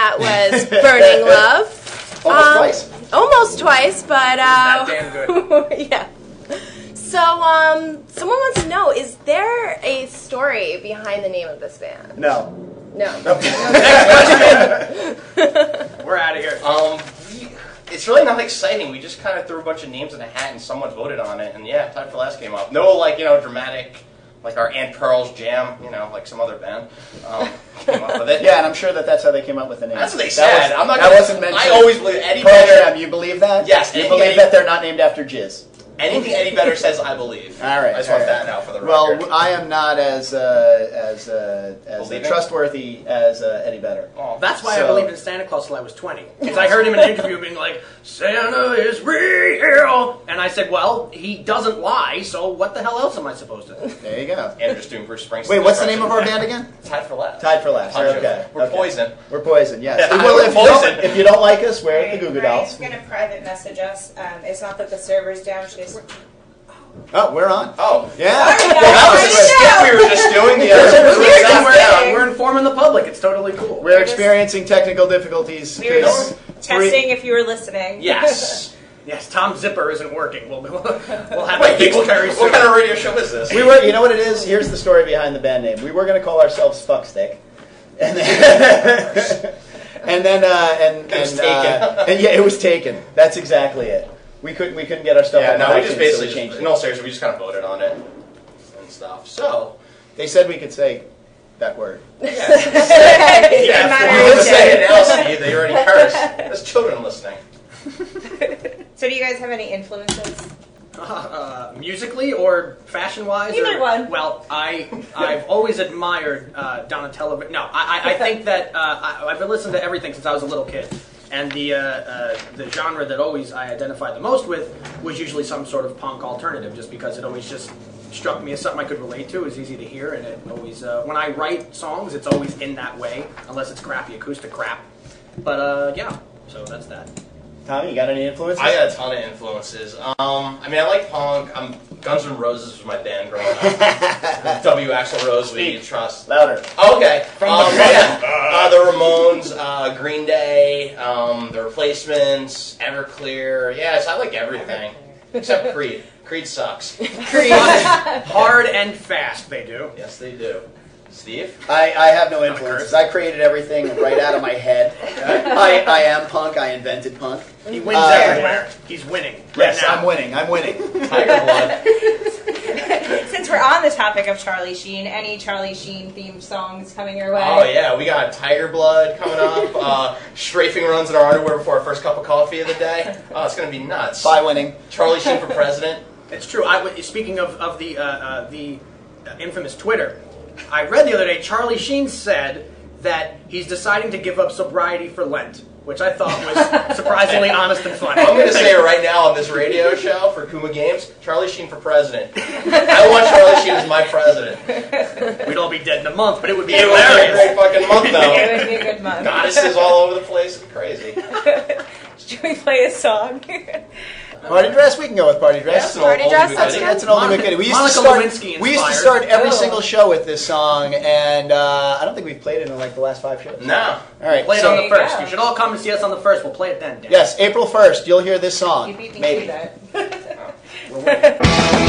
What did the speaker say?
that was Burning Love. Almost twice. Almost twice, but Not damn good. yeah. So, someone wants to know: is there a story behind the name of this band? No. No. We're out of here. It's really not exciting. We just kind of threw a bunch of names in a hat and someone voted on it, and yeah, Time for Last came up. No, dramatic, like our Aunt Pearl's Jam, like some other band came up with it. Yeah, and I'm sure that's how they came up with the name. That's what they said. That wasn't mentioned. I always believe Eddie Pearl Vedder. Jam, you believe that? Yes. You believe that they're not named after jizz? Anything Eddie Vedder says, I believe. All right. I just want that out for the record. Well, I am not as trustworthy as Eddie Vedder. Oh, that's why I believed in Santa Claus till I was 20. Because I heard him in an interview being like, Santa is real! And I said, well, he doesn't lie, so what the hell else am I supposed to do? There you go. And just doing Bruce Springsteen. Wait, what's the name of our band again? Tied for Laughs. Tied for Laughs. Okay. We're Poison. We're Poison, yes. Yeah, Well, if you don't like us, we're the Goo Goo Dolls. Brian's going to private message us. It's not that the server's down, just... Oh, we're on. Oh. Yeah. That was a skip we were just doing. We're informing the public. It's totally cool. We're experiencing technical difficulties. We were just testing if you were listening. Yes. Yes, Tom Zipper isn't working. We'll have a people carry soon. What kind of radio show is this? We were, you know what it is? Here's the story behind the band name. We were going to call ourselves Fuckstick. And then... it was taken. Yeah, it was taken. That's exactly it. We couldn't get our stuff. Yeah, on no, we iTunes, just basically so we changed it. in all seriousness, we just kind of voted on it and stuff. So they said we could say that word. Yeah, you say it now, Steve. They already cursed. There's children listening. So, do you guys have any influences? Musically or fashion-wise? Either one. Well, I've always admired Donatello. No, I think that I've listened to everything since I was a little kid. And the genre that always I identified the most with was usually some sort of punk alternative, just because it always just struck me as something I could relate to. It was easy to hear, and it always when I write songs, it's always in that way, unless it's crappy acoustic crap. But yeah, so that's that. Tommy, you got any influences? I got a ton of influences. I mean, I like punk. Guns N' Roses was my band growing up. W. Axl Rose, We Need Trust. Louder. Okay. The Ramones, Green Day, The Replacements, Everclear. Yes, I like everything. Except Creed. Creed sucks. Creed. Hard and fast, they do. Yes, they do. Steve? I have no influences. I created everything right out of my head. I am punk. I invented punk. He wins everywhere. He's winning. Yes, right now. I'm winning. Tiger Blood. Since we're on the topic of Charlie Sheen, any Charlie Sheen themed songs coming your way? Oh yeah, we got Tiger Blood coming up. Strafing runs in our underwear before our first cup of coffee of the day. Oh, it's gonna be nuts. By winning. Charlie Sheen for president. It's true. Speaking of the infamous Twitter, I read the other day Charlie Sheen said that he's deciding to give up sobriety for Lent, which I thought was surprisingly honest and funny. I'm going to say it right now on this radio show for Kuma Games, Charlie Sheen for president. I want Charlie Sheen as my president. We'd all be dead in a month, but it would be It hilarious. would be a great fucking month, though. It would be a good month. Goddesses all over the place. It'd be crazy. Should we play a song? Party dress? We can go with party dress. Yeah, Party dress, that's good. That's an oldie goodie. We used to start every single show with this song, and I don't think we've played it in like the last 5 shows. No. All right. Play it so, on the first. You should all come and see us on the first. We'll play it then, Dan. yes, April 1st, you'll hear this song. You beat me Maybe. to that. We're winning.